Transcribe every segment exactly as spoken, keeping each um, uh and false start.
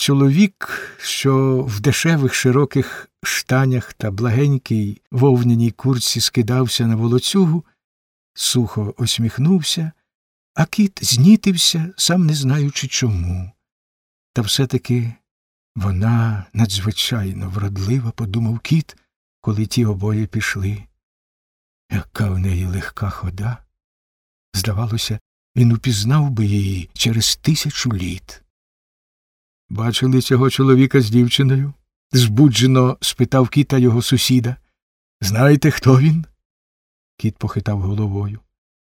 Чоловік, що в дешевих широких штанях та благенькій вовняній куртці скидався на волоцюгу, сухо осміхнувся, а кіт знітився, сам не знаючи чому. Та все-таки вона надзвичайно вродлива, подумав кіт, коли ті обоє пішли. Яка в неї легка хода. Здавалося, він упізнав би її через тисячу літ. «Бачили цього чоловіка з дівчиною?» – збуджено спитав кіта його сусіда. «Знаєте, хто він?» Кіт похитав головою.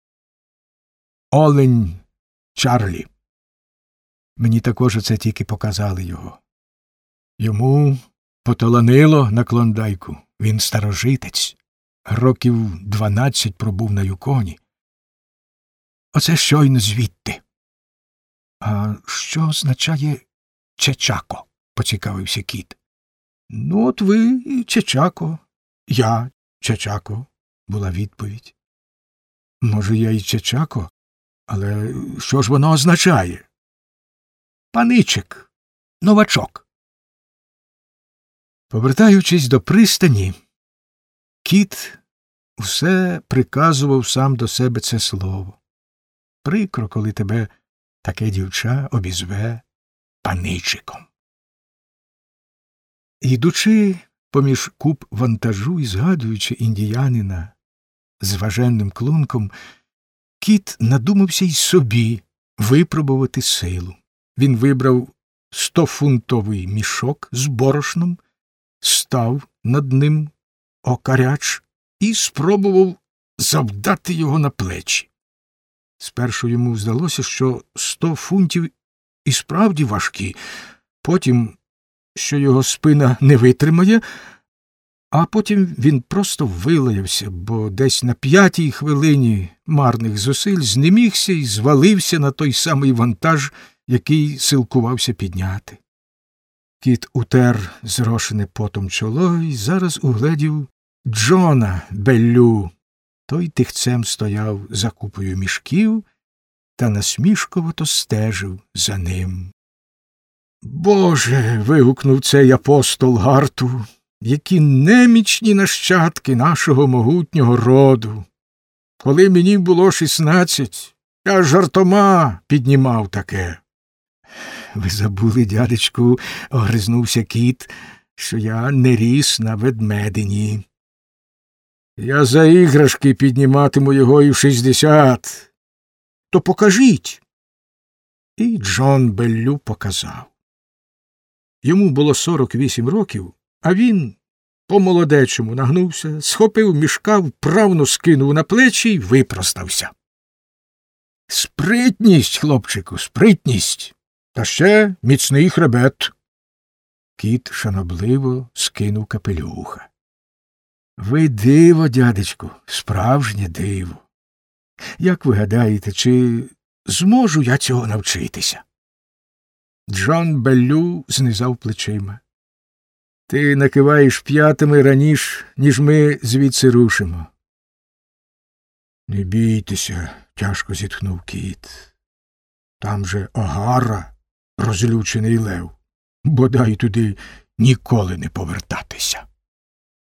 «Олень Чарлі. Мені також оце тільки показали його. Йому поталанило на Клондайку. Він старожитець. Років дванадцять пробув на Юконі. Оце щойно звідти». «А що означає Чечако?» – поцікавився кіт. «Ну, от ви Чечако, я Чечако», – була відповідь. «Може, я і Чечако, але що ж воно означає?» «Паничик, новачок». Повертаючись до пристані, кіт усе приказував сам до себе це слово. Прикро, коли тебе таке дівча обізве паничиком. Йдучи поміж куп вантажу і згадуючи індіянина з важенним клунком, кіт надумався й собі випробувати силу. Він вибрав стофунтовий мішок з борошном, став над ним окаряч і спробував завдати його на плечі. Спершу йому здалося, що сто фунтів і справді важкі, потім, що його спина не витримає, а потім він просто вилаявся, бо десь на п'ятій хвилині марних зусиль знемігся і звалився на той самий вантаж, який силкувався підняти. Кіт утер зрошене потом чоло і зараз угледів Джона Беллю. Той тихцем стояв за купою мішків та насмішкувато стежив за ним. «Боже!» – вигукнув цей апостол Гарту. «Які немічні нащадки нашого могутнього роду! Коли мені було шістнадцять, я жартома піднімав таке». «Ви забули, дядечку», – огризнувся кіт, – «що я не ріс на ведмедині». «Я за іграшки підніматиму його і в шістдесят. То покажіть». І Джон Беллю показав. Йому було сорок вісім років, а він по-молодечому нагнувся, схопив мішка, вправно скинув на плечі й випростався. «Спритність, хлопчику, спритність! Та ще міцний хребет!» Кіт шанобливо скинув капелюха. «Ви диво, дядечку, справжнє диво. Як ви гадаєте, чи зможу я цього навчитися?» Джон Беллю знизав плечима. «Ти накиваєш п'ятами раніше, ніж ми звідси рушимо». «Не бійтеся», – тяжко зітхнув кіт. «Там же Огара, розлючений лев. Бодай туди ніколи не повертатися».